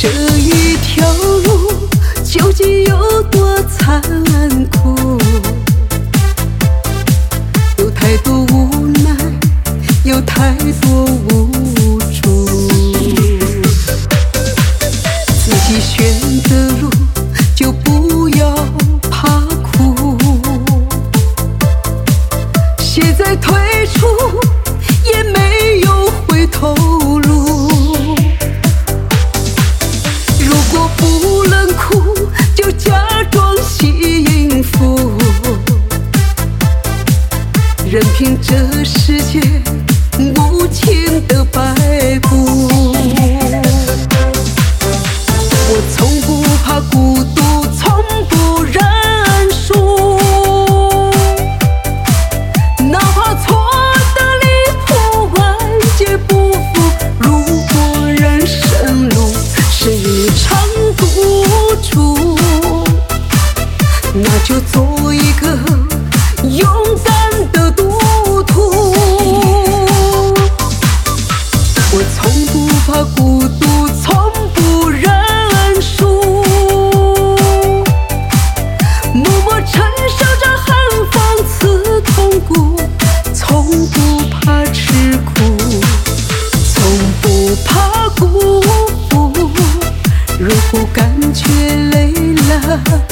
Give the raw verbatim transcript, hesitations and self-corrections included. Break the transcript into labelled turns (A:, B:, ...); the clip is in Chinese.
A: 这一条路究竟有多残酷？有太多无奈，有太多无助。自己选的路就不要怕苦，现在退出也没有回头路。如果不能哭，就假装幸福，任凭这世界无情的摆布。我从不怕孤独，从不认输，哪怕错得离谱，万劫不复。如果人生路是一场赌注，那就做一个勇敢的赌徒。我从不怕孤独，从不认输，默默承受着寒风刺痛骨，从不怕吃苦，从不怕辜负。如果感觉累了，